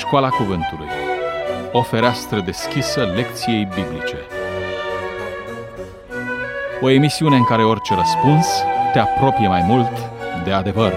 Școala Cuvântului. O fereastră deschisă lecției biblice. O emisiune în care orice răspuns te apropie mai mult de adevăr.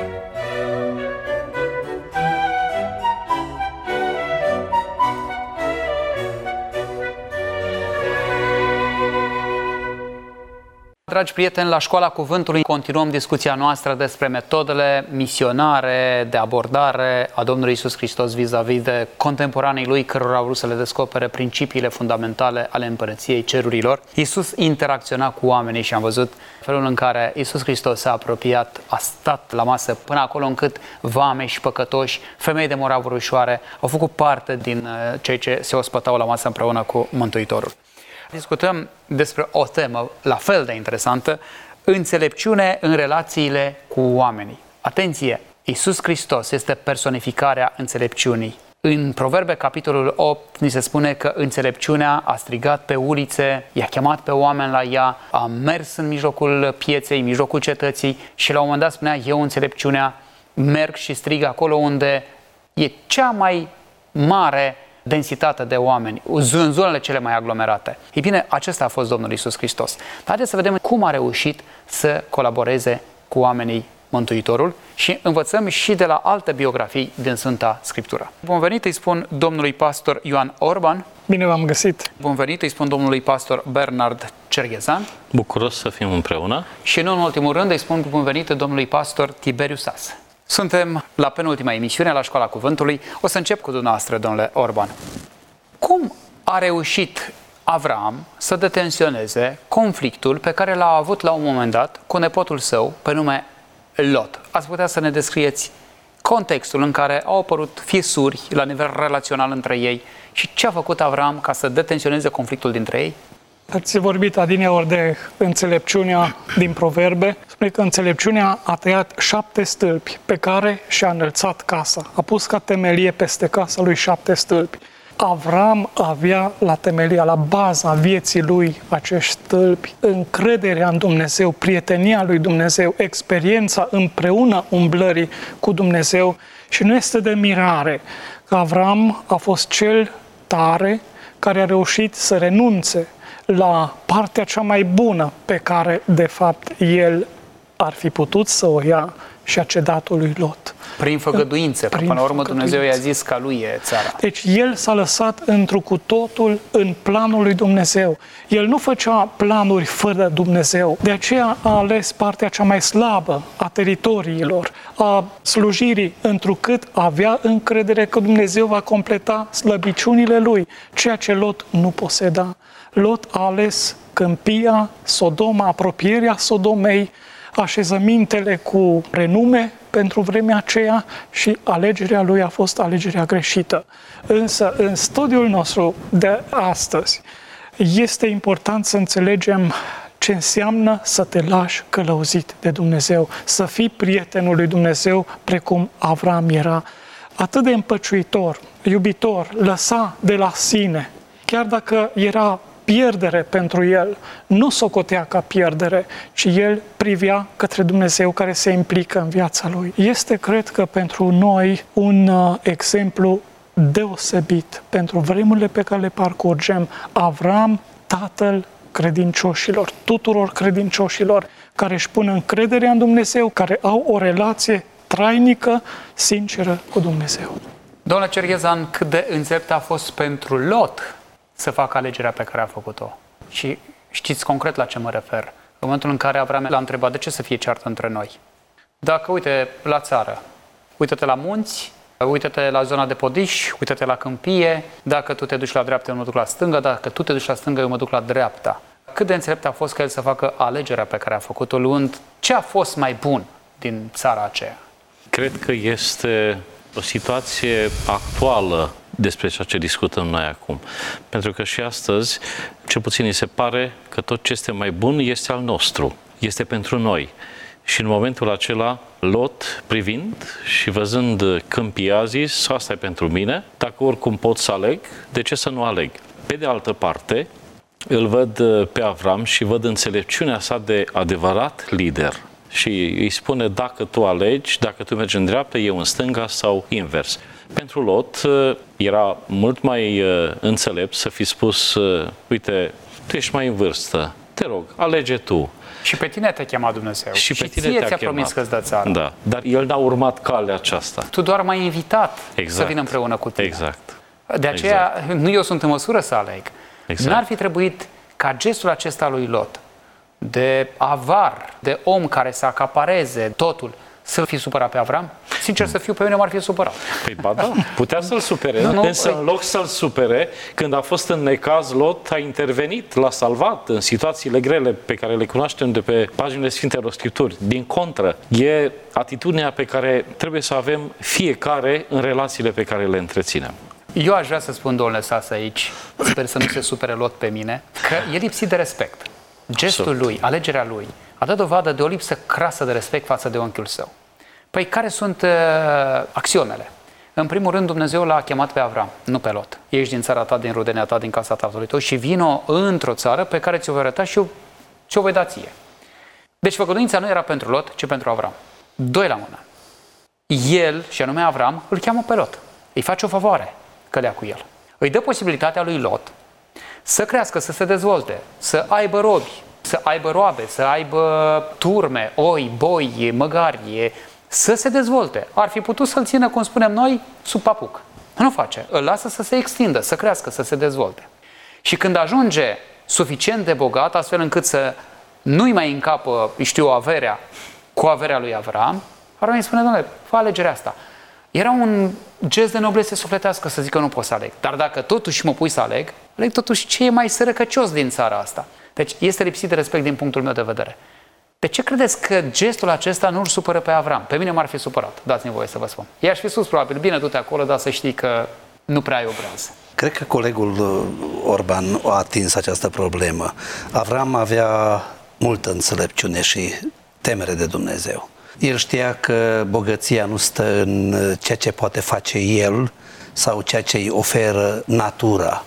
Dragi prieteni, la Școala Cuvântului continuăm discuția noastră despre metodele misionare de abordare a Domnului Iisus Hristos vis-a-vis de contemporanii Lui, cărora au vrut să le descopere principiile fundamentale ale Împărăției Cerurilor. Iisus interacționa cu oamenii și am văzut felul în care Iisus Hristos s-a apropiat, a stat la masă până acolo încât vame și păcătoși, femei de moravuri ușoare, au făcut parte din cei ce se ospătau la masă împreună cu Mântuitorul. Discutăm despre o temă la fel de interesantă, înțelepciune în relațiile cu oamenii. Atenție! Iisus Hristos este personificarea înțelepciunii. În Proverbe, capitolul 8, ni se spune că înțelepciunea a strigat pe ulițe, i-a chemat pe oameni la ea, a mers în mijlocul pieței, în mijlocul cetății și la un moment dat spunea: eu, înțelepciunea, merg și strig acolo unde e cea mai mare densitate de oameni, în zonele cele mai aglomerate. Ei bine, acesta a fost Domnul Iisus Hristos. Dar haideți să vedem cum a reușit să colaboreze cu oamenii Mântuitorul și învățăm și de la alte biografii din Sfânta Scriptură. Bun venit, îi spun domnului pastor Ioan Orban. Bine v-am găsit! Bun venit, îi spun domnului pastor Bernard Cerghezan. Bucuros să fim împreună. Și nu în ultimul rând îi spun bun venit domnului pastor Tiberiu Sas. Suntem la penultima emisiune la Școala Cuvântului. O să încep cu dumneavoastră, domnule Orban. Cum a reușit Avram să detensioneze conflictul pe care l-a avut la un moment dat cu nepotul său, pe nume Lot? Ați putea să ne descrieți contextul în care au apărut fisuri la nivel relațional între ei și ce a făcut Avram ca să detensioneze conflictul dintre ei? Ați vorbit adineori de înțelepciunea din Proverbe. Spune că înțelepciunea a tăiat 7 stâlpi pe care și-a înălțat casa. A pus ca temelie peste casa lui 7 stâlpi. Avram avea la temelia, la baza vieții lui, acești stâlpi, încrederea în Dumnezeu, prietenia lui Dumnezeu, experiența împreună umblării cu Dumnezeu. Și nu este de mirare că Avram a fost cel tare care a reușit să renunțe la partea cea mai bună pe care, de fapt, el ar fi putut să o ia și a cedat-o lui Lot. Prin făgăduință, că până la urmă Dumnezeu i-a zis că lui e țara. Deci el s-a lăsat întru cu totul în planul lui Dumnezeu. El nu făcea planuri fără Dumnezeu. De aceea a ales partea cea mai slabă a teritoriilor, a slujirii, întrucât avea încredere că Dumnezeu va completa slăbiciunile lui, ceea ce Lot nu poseda. Lot a ales câmpia, Sodoma, apropierea Sodomei, așezămintele cu renume pentru vremea aceea și alegerea lui a fost alegerea greșită. Însă, în studiul nostru de astăzi, este important să înțelegem ce înseamnă să te lași călăuzit de Dumnezeu, să fii prietenul lui Dumnezeu precum Avram era. Atât de împăciuitor, iubitor, lăsa de la sine, chiar dacă era pierdere pentru el, nu socotea ca pierdere, ci el privea către Dumnezeu care se implică în viața lui. Este, cred că, pentru noi un exemplu deosebit pentru vremurile pe care le parcurgem. Avram, tatăl credincioșilor, tuturor credincioșilor care își pun încrederea în Dumnezeu, care au o relație trainică, sinceră cu Dumnezeu. Domnule Cerghezan, cât de înțelept a fost pentru Lot să facă alegerea pe care a făcut-o? Și știți concret la ce mă refer. În momentul în care Avram l-a întrebat: de ce să fie ceartă între noi? Dacă, uite, la țară, uită-te la munți, uită-te la zona de podiș, uită-te la câmpie, dacă tu te duci la dreapta, eu mă duc la stânga, dacă tu te duci la stânga, eu mă duc la dreapta. Cât de înțelept a fost ca el să facă alegerea pe care a făcut-o, luând ce a fost mai bun din țara aceea? Cred că este o situație actuală despre ceea ce discutăm noi acum. Pentru că și astăzi, cel puțin îi se pare că tot ce este mai bun este al nostru, este pentru noi. Și în momentul acela, Lot, privind și văzând câmpii, a zis: asta e pentru mine, dacă oricum pot să aleg, de ce să nu aleg? Pe de altă parte, îl văd pe Avram și văd înțelepciunea sa de adevărat lider. Și îi spune: dacă tu alegi, dacă tu mergi în dreapta, eu în stânga sau invers. Pentru Lot era mult mai înțelept să fi spus, uite, tu ești mai în vârstă, te rog, alege tu. Și pe tine te chema Dumnezeu. Și pe tine ție te-a ți-a chemat. promis că îți dă țară. Da, dar el n-a urmat calea aceasta. Tu doar m-ai invitat Exact. să vin împreună cu tine. Exact. De aceea, nu eu sunt în măsură să aleg. Exact. N-ar fi trebuit ca gestul acesta lui Lot, de avar, de om care să acapareze totul, să fi supărat pe Avram? Sincer să fiu, pe mine m-ar fi supărat. Păi ba da, putea să-l supere, Nu, însă în loc să-l supere, când a fost în necaz, Lot a intervenit, l-a salvat în situațiile grele pe care le cunoaștem de pe paginile Sfintelor Scripturi. Din contră, e atitudinea pe care trebuie să avem fiecare în relațiile pe care le întreținem. Eu aș vrea să spun, domnule Sas, aici, sper să nu se supere Lot pe mine, că e lipsit de respect. Gestul lui, alegerea lui, a dat dovadă de o lipsă crasă de respect față de unchiul său. Păi care sunt axiomele? În primul rând, Dumnezeu l-a chemat pe Avram, nu pe Lot. Ești din țara ta, din rudenia ta, din casa tatălui tău și vino într-o țară pe care ți-o voi arăta și eu ți-o voi da ție. Deci făgăduința nu era pentru Lot, ci pentru Avram. Doi la mână. El, și anume Avram, îl cheamă pe Lot. Îi face o favoare că lea cu el. Îi dă posibilitatea lui Lot să crească, să se dezvolte, să aibă robi, să aibă roabe, să aibă turme, oi, boi, măgari, să se dezvolte. Ar fi putut să-l țină, cum spunem noi, sub papuc. Nu face. Îl lasă să se extindă, să crească, să se dezvolte. Și când ajunge suficient de bogat, astfel încât să nu-i mai încapă, averea cu averea lui Avram, Avram îi spune, Doamne, fă alegerea asta. Era un gest de noblețe sufletească să zic că nu pot să aleg. Dar dacă totuși mă pui să aleg totuși ce e mai sărăcăcios din țara asta. Deci este lipsit de respect din punctul meu de vedere. De ce credeți că gestul acesta nu îl supără pe Avram? Pe mine m-ar fi supărat, dați-mi voie să vă spun. I-aș fi spus probabil, bine, du-te acolo, dar să știi că nu prea ai obraz. Cred că colegul Orban a atins această problemă. Avram avea multă înțelepciune și temere de Dumnezeu. El știa că bogăția nu stă în ceea ce poate face el sau ceea ce îi oferă natura,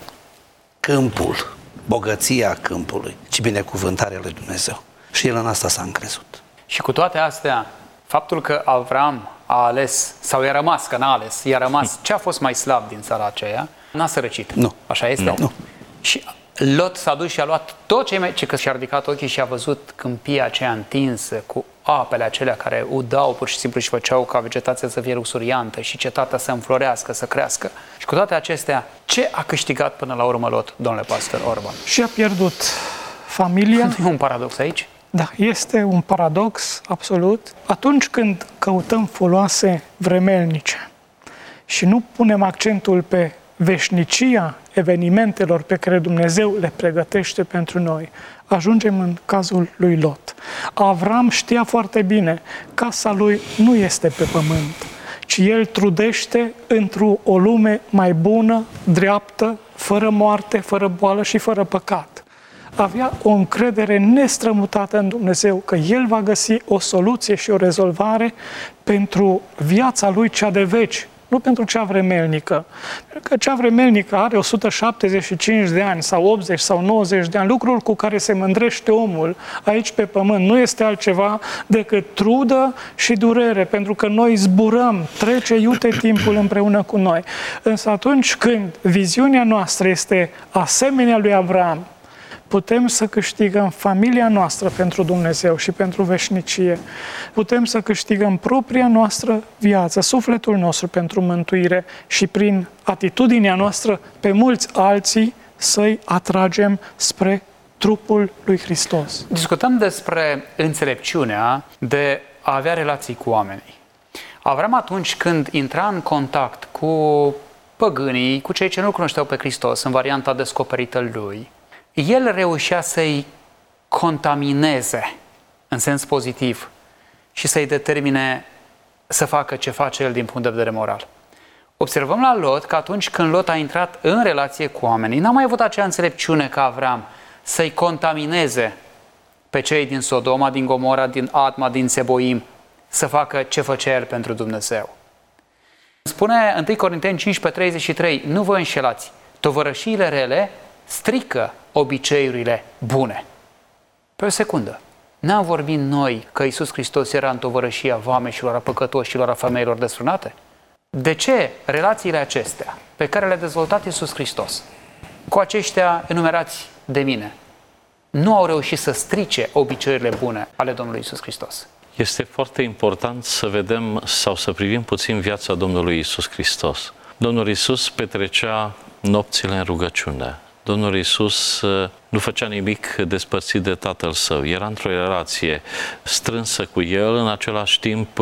câmpul, bogăția câmpului, ci binecuvântarea lui Dumnezeu. Și el în asta s-a încrezut. Și cu toate astea, faptul că Avram a ales, sau i-a rămas, că n-a ales, i-a rămas ce a fost mai slab din țara aceea, n-a sărăcit. Nu. Așa este? Nu. Și Lot s-a dus și a luat tot ce că și-a ridicat ochii și a văzut câmpia aceea întinsă, cu apele acelea care udau pur și simplu și făceau ca vegetația să fie luxuriantă și cetatea să înflorească, să crească. Și cu toate acestea, ce a câștigat până la urmă Lot, domnule pastor Orban? Și a pierdut familia. Nu e un paradox aici? Da, este un paradox absolut. Atunci când căutăm foloase vremelnice și nu punem accentul pe veșnicia evenimentelor pe care Dumnezeu le pregătește pentru noi, ajungem în cazul lui Lot. Avram știa foarte bine, casa lui nu este pe pământ, ci el trudește într-o lume mai bună, dreaptă, fără moarte, fără boală și fără păcat. Avea o încredere nestrămutată în Dumnezeu că El va găsi o soluție și o rezolvare pentru viața lui cea de veci, nu pentru cea vremelnică. Pentru că cea vremelnică are 175 de ani sau 80 sau 90 de ani, lucrul cu care se mândrește omul aici pe pământ nu este altceva decât trudă și durere, pentru că noi zburăm, trece iute timpul împreună cu noi. Însă atunci când viziunea noastră este asemenea lui Avram, putem să câștigăm familia noastră pentru Dumnezeu și pentru veșnicie. Putem să câștigăm propria noastră viață, sufletul nostru pentru mântuire și prin atitudinea noastră pe mulți alții să-i atragem spre trupul lui Hristos. Discutăm despre înțelepciunea de a avea relații cu oamenii. Avram atunci când intra în contact cu păgânii, cu cei ce nu cunoșteau pe Hristos în varianta descoperită lui, el reușea să-i contamineze în sens pozitiv și să-i determine să facă ce face el din punct de vedere moral. Observăm la Lot că atunci când Lot a intrat în relație cu oamenii, n-a mai avut acea înțelepciune ca Avram să-i contamineze pe cei din Sodoma, din Gomora, din Adma, din Seboim, să facă ce făcea el pentru Dumnezeu. Spune 1 Corinteni 15:33, nu vă înșelați, tovărășiile rele strică obiceiurile bune. Pe o secundă, n-am vorbit noi că Iisus Hristos era în tovărășia vameșilor, a păcătoșilor, a femeilor desfrânate? De ce relațiile acestea pe care le-a dezvoltat Iisus Hristos cu aceștia enumerați de mine nu au reușit să strice obiceiurile bune ale Domnului Iisus Hristos? Este foarte important să vedem sau să privim puțin viața Domnului Iisus Hristos. Domnul Iisus petrecea nopțile în rugăciune. Domnul Iisus nu făcea nimic despărțit de Tatăl Său. Era într-o relație strânsă cu El, în același timp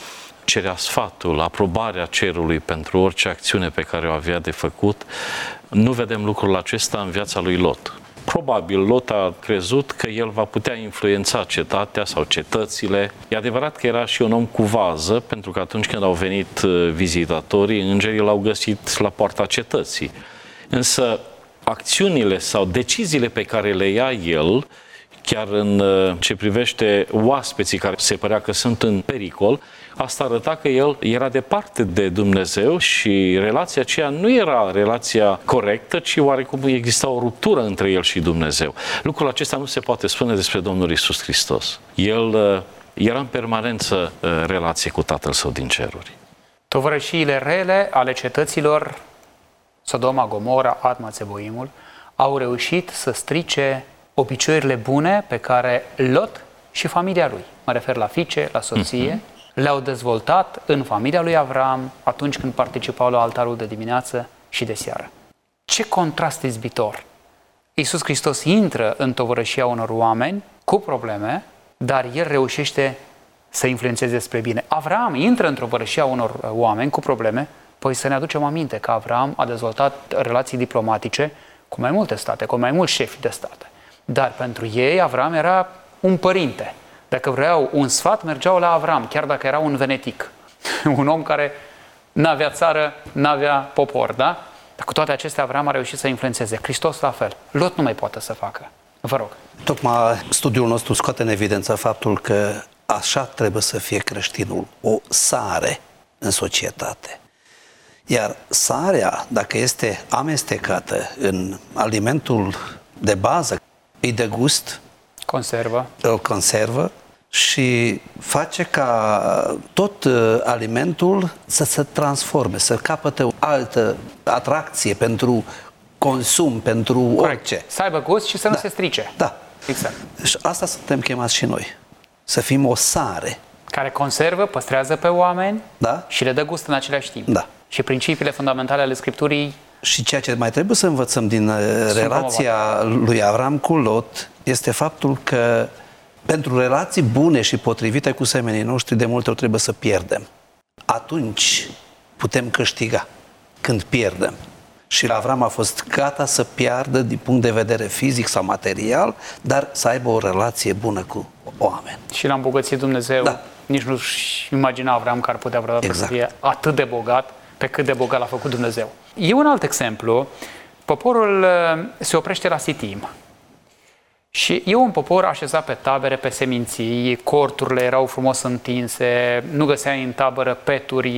cerea sfatul, aprobarea cerului pentru orice acțiune pe care o avea de făcut. Nu vedem lucrul acesta în viața lui Lot. Probabil Lot a crezut că el va putea influența cetatea sau cetățile. E adevărat că era și un om cu vază, pentru că atunci când au venit vizitatorii, îngerii l-au găsit la poarta cetății. Însă acțiunile sau deciziile pe care le ia el, chiar în ce privește oaspeții care se părea că sunt în pericol, asta arăta că el era departe de Dumnezeu și relația aceea nu era relația corectă, ci oarecum exista o ruptură între el și Dumnezeu. Lucrul acesta nu se poate spune despre Domnul Iisus Hristos. El era în permanență relație cu Tatăl Său din ceruri. Tovărășiile rele ale cetăților Sodoma, Gomora, Adma, Țeboimul au reușit să strice obiceiurile bune pe care Lot și familia lui, mă refer la fiice, la soție, le-au dezvoltat în familia lui Avram atunci când participau la altarul de dimineață și de seară. Ce contrast izbitor! Iisus Hristos intră în tovărășia unor oameni cu probleme, dar El reușește să influențeze spre bine. Avram intră în tovărășia unor oameni cu probleme, păi să ne aducem aminte că Avram a dezvoltat relații diplomatice cu mai multe state, cu mai mulți șefi de state. Dar pentru ei Avram era un părinte. Dacă vreau un sfat, mergeau la Avram, chiar dacă era un venetic. Un om care n-avea țară, n-avea popor, da? Dar cu toate acestea Avram a reușit să influențeze. Hristos la fel. Lot nu mai poate să facă. Vă rog. Tocmai studiul nostru scoate în evidență faptul că așa trebuie să fie creștinul, o sare în societate. Iar sarea, dacă este amestecată în alimentul de bază, îi dă gust, îl conservă și face ca tot alimentul să se transforme, să capăte o altă atracție pentru consum, pentru orice. Să aibă gust și să nu se strice. Da. Exact. Și asta suntem chemați și noi. Să fim o sare. Care conservă, păstrează pe oameni, da? Și le dă gust în același timp. Da. Și principiile fundamentale ale Scripturii. Și ceea ce mai trebuie să învățăm din relația lui Avram cu Lot este faptul că pentru relații bune și potrivite cu semenii noștri, de multe ori trebuie să pierdem. Atunci putem câștiga, când pierdem. Și Avram a fost gata să piardă din punct de vedere fizic sau material, dar să aibă o relație bună cu oameni. Și l-a îmbogățit Dumnezeu. Da. Nici nu-și imagina Avram că ar putea vreodată să fie atât de bogat, pe cât de bogat l-a făcut Dumnezeu. E un alt exemplu. Poporul se oprește la Sitim. Și e un popor așezat pe tabere, pe seminții, corturile erau frumos întinse, nu găseai în tabără peturi,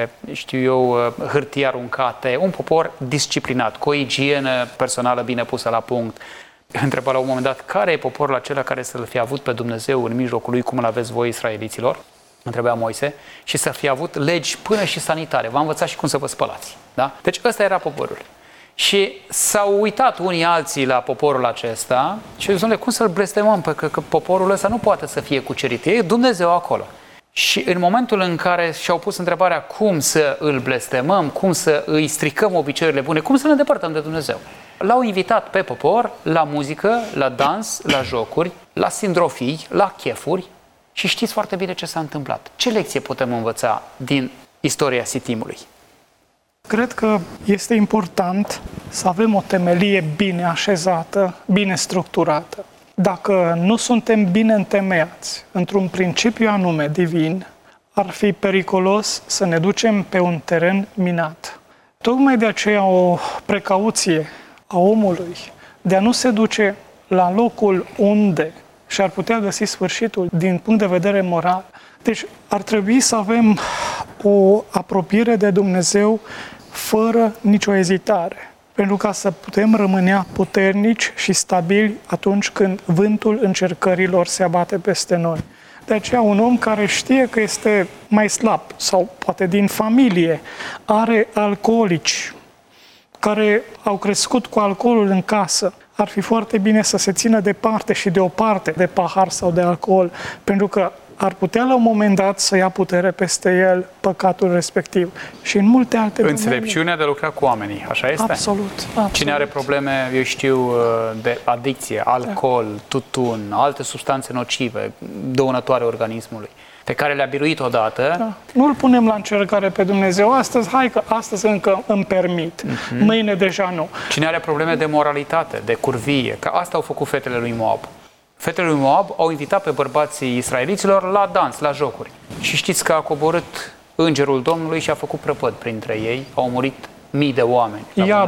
hârtii aruncate, un popor disciplinat, cu o igienă personală bine pusă la punct. Întreba la un moment dat, care e poporul acela care să-L fie avut pe Dumnezeu în mijlocul lui, cum îl aveți voi, israeliților? Întrebea Moise, și să fie avut legi până și sanitare. V-a învățat și cum să vă spălați. Da? Deci ăsta era poporul. Și s-au uitat unii alții la poporul acesta și au zis, cum să-l blestemăm? Că poporul ăsta nu poate să fie cucerit. E Dumnezeu acolo. Și în momentul în care și-au pus întrebarea cum să îl blestemăm, cum să îi stricăm obiceiurile bune, cum să ne îndepărtăm de Dumnezeu, l-au invitat pe popor la muzică, la dans, la jocuri, la sindrofii, la chefuri. Și știți foarte bine ce s-a întâmplat. Ce lecție putem învăța din istoria Sitimului? Cred că este important să avem o temelie bine așezată, bine structurată. Dacă nu suntem bine întemeiați într-un principiu anume divin, ar fi periculos să ne ducem pe un teren minat. Tocmai de aceea o precauție a omului de a nu se duce la locul unde și-ar putea găsi sfârșitul din punct de vedere moral. Deci ar trebui să avem o apropiere de Dumnezeu fără nicio ezitare, pentru ca să putem rămâne puternici și stabili atunci când vântul încercărilor se abate peste noi. De aceea un om care știe că este mai slab sau poate din familie, are alcoolici care au crescut cu alcoolul în casă, ar fi foarte bine să se țină departe și deoparte de pahar sau de alcool, pentru că ar putea la un moment dat să ia putere peste el păcatul respectiv. Și în multe alte domenii. Înțelepciunea de a lucra cu oamenii, așa este? Absolut. Cine are probleme, eu știu, de adicție, alcool, tutun, alte substanțe nocive, dăunătoare organismului, pe care le-a biruit odată. Da. Nu-L punem la încercare pe Dumnezeu. Astăzi, hai că astăzi încă îmi permit. Mâine deja nu. Cine are probleme de moralitate, de curvie, că asta au făcut fetele lui Moab. Fetele lui Moab au invitat pe bărbații israeliților la dans, la jocuri. Și știți că a coborât îngerul Domnului și a făcut prăpăd printre ei. Au murit mii de oameni.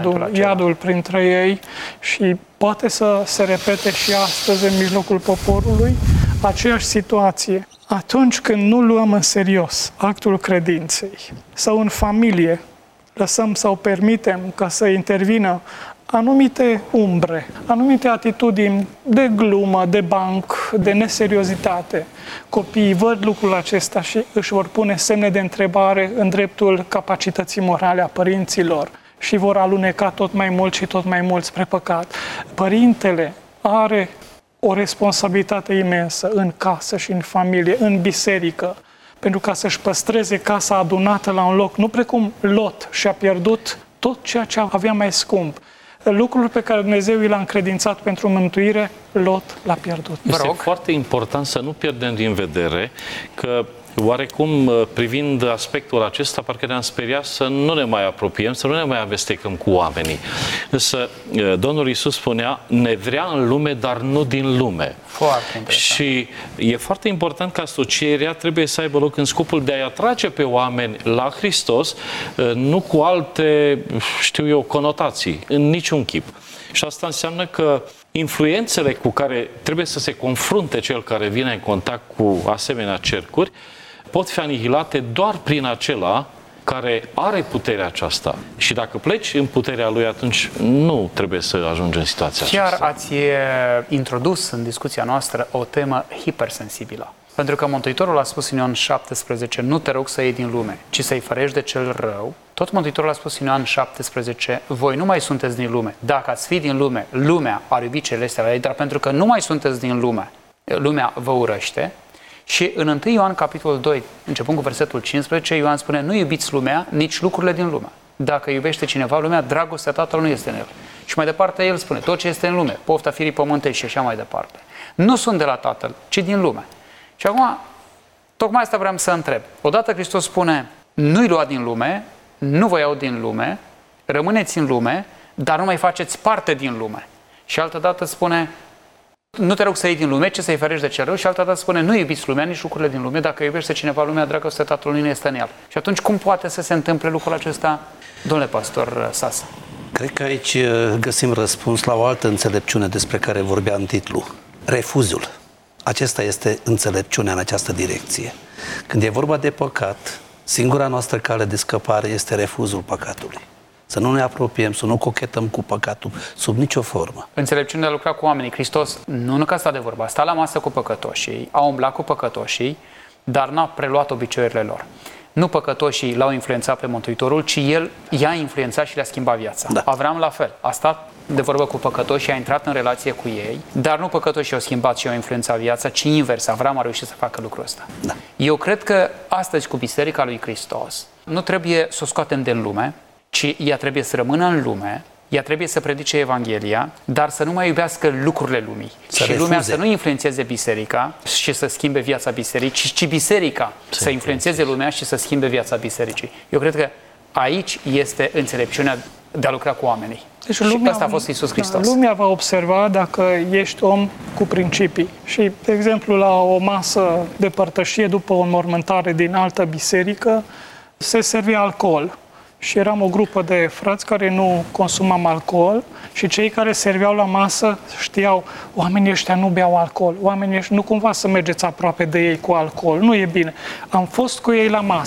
Iadul printre ei și poate să se repete și astăzi în mijlocul poporului aceeași situație. Atunci când nu luăm în serios actul credinței sau în familie lăsăm sau permitem ca să intervină anumite umbre, anumite atitudini de glumă, de banc, de neseriozitate. Copiii văd lucrul acesta și își vor pune semne de întrebare în dreptul capacității morale a părinților și vor aluneca tot mai mult și tot mai mult spre păcat. Părintele are o responsabilitate imensă în casă și în familie, în biserică, pentru ca să-și păstreze casa adunată la un loc, nu precum Lot și-a pierdut tot ceea ce avea mai scump. Lucrul pe care Dumnezeu i l-a încredințat pentru mântuire, Lot l-a pierdut. Este foarte important să nu pierdem din vedere că oarecum, privind aspectul acesta, parcă ne-am speriat să nu ne mai apropiem, să nu ne mai amestecăm cu oamenii. Însă, Domnul Iisus spunea, ne vrea în lume, dar nu din lume. Foarte interesant. Și e foarte important că asocierea trebuie să aibă loc în scopul de a-i atrage pe oameni la Hristos, nu cu alte, știu eu, conotații, în niciun chip. Și asta înseamnă că influențele cu care trebuie să se confrunte cel care vine în contact cu asemenea cercuri pot fi anihilate doar prin acela care are puterea aceasta. Și dacă pleci în puterea lui, atunci nu trebuie să ajungi în situația aceasta. Chiar ați introdus în discuția noastră o temă hipersensibilă. Pentru că Mântuitorul a spus în Ioan 17, nu te rog să iei din lume, ci să-i ferești de cel rău. Tot Mântuitorul a spus în Ioan 17, voi nu mai sunteți din lume. Dacă ați fi din lume, lumea ar iubi celestele, dar pentru că nu mai sunteți din lume, lumea vă urăște. Și în 1 Ioan, capitolul 2, începând cu versetul 15, Ioan spune, nu iubiți lumea, nici lucrurile din lume. Dacă iubește cineva lumea, dragostea Tatălui nu este în el. Și mai departe el spune, tot ce este în lume, pofta firii pământești și așa mai departe, nu sunt de la Tatăl, ci din lume. Și acum, tocmai asta vreau să întreb. Odată Hristos spune, nu-i lua din lume, nu vă iau din lume, rămâneți în lume, dar nu mai faceți parte din lume. Și altădată spune, nu te rog să iei din lume, ci să-i ferești de cel rău. Și altădată spune, nu iubiți lumea, nici lucrurile din lume. Dacă iubește cineva lumea, dragostea Tatălui nu este în el. Și atunci cum poate să se întâmple lucrul acesta, domnule pastor Sasa? Cred că aici găsim răspuns la o altă înțelepciune despre care vorbea în titlu. Refuzul. Acesta este înțelepciunea în această direcție. Când e vorba de păcat, singura noastră cale de scăpare este refuzul păcatului. Să nu ne apropiem, să nu cochetăm cu păcatul sub nicio formă. Înțelepciunea de a lucra cu oamenii. Hristos nu că a stat de vorba, a stat la masă cu păcătoșii, a umblat cu păcătoșii, dar n-a preluat obiceiurile lor. Nu păcătoșii l-au influențat pe Mântuitorul, ci el i-a influențat și le-a schimbat viața. Da. Avram la fel, a stat de vorbă cu păcătoșii, a intrat în relație cu ei, dar nu păcătoșii au schimbat și au influențat viața, ci invers, Avram a reușit să facă lucrul ăsta. Da. Eu cred că astăzi cu Biserica lui Hristos nu trebuie să o scoatem din lume, ci ea trebuie să rămână în lume, ea trebuie să predice Evanghelia, dar să nu mai iubească lucrurile lumii. Și lumea să nu influențeze biserica și să schimbe viața bisericii, ci biserica să influențeze lumea și să schimbe viața bisericii. Eu cred că aici este înțelepciunea de a lucra cu oamenii. Deci și ăsta a fost Iisus Hristos. Lumea va observa dacă ești om cu principii. Și, de exemplu, la o masă de părtășie după o înmormântare din altă biserică, se servia alcool. Și eram o grupă de frați care nu consumam alcool și cei care serveau la masă știau, oamenii ăștia nu beau alcool, oamenii ăștia nu cumva să mergeți aproape de ei cu alcool, nu e bine. Am fost cu ei la masă,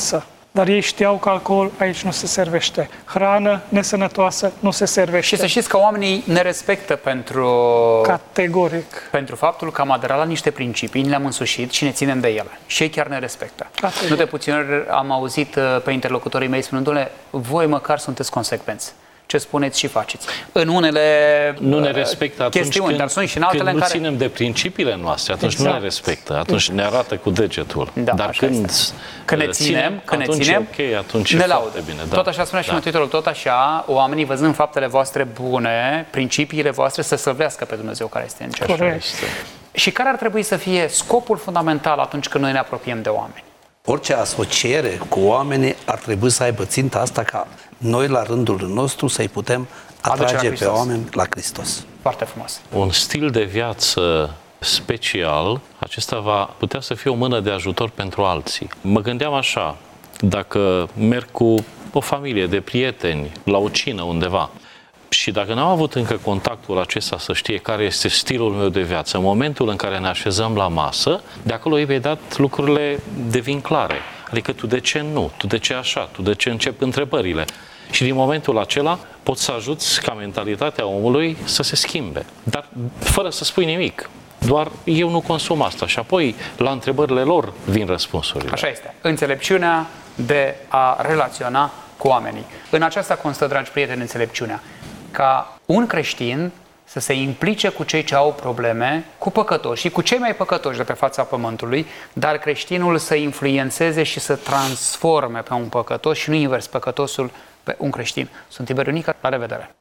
dar ei știau că alcool aici nu se servește. Hrană nesănătoasă nu se servește. Și să știți că oamenii ne respectă Categoric. pentru faptul că am aderat la niște principii, le-am însușit și ne ținem de ele. Și ei chiar ne respectă. Categoric. Nu de puține ori am auzit pe interlocutorii mei spunându-le, voi măcar sunteți consecvenți. Ce spuneți și faceți. În unele nu ne respectă atunci chestiuni, dar sunt și în altele când în care... nu ținem de principiile noastre, atunci nu ne respectă, atunci ne arată cu degetul. Da, dar când ne ținem, okay, atunci ne e laudă. foarte bine. Da. Tot așa spunea și Mântuitorul, tot așa, oamenii văzând faptele voastre bune, principiile voastre, să slăvească pe Dumnezeu care este în cer. Corect. Și care ar trebui să fie scopul fundamental atunci când noi ne apropiem de oameni? Orice asociere cu oamenii ar trebui să aibă ținta asta ca noi la rândul nostru să-i putem atrage pe oameni la Hristos. Foarte frumos. Un stil de viață special, acesta va putea să fie o mână de ajutor pentru alții. Mă gândeam așa, dacă merg cu o familie de prieteni la o cină undeva și dacă n-am avut încă contactul acesta să știe care este stilul meu de viață, în momentul în care ne așezăm la masă, de acolo îi vei dat lucrurile devin clare. Adică tu de ce nu? Tu de ce așa? Tu de ce încep întrebările? Și din momentul acela poți să ajuți ca mentalitatea omului să se schimbe. Dar fără să spui nimic. Doar eu nu consum asta. Și apoi, la întrebările lor, vin răspunsurile. Așa este. Înțelepciunea de a relaționa cu oamenii. În aceasta constă, dragi prieteni, înțelepciunea. Ca un creștin să se implice cu cei ce au probleme, cu păcătoși și cu cei mai păcătoși de pe fața pământului, dar creștinul să influențeze și să transforme pe un păcătos și nu invers păcătosul pe un creștin. Sunt Tiberiu Nica, la revedere!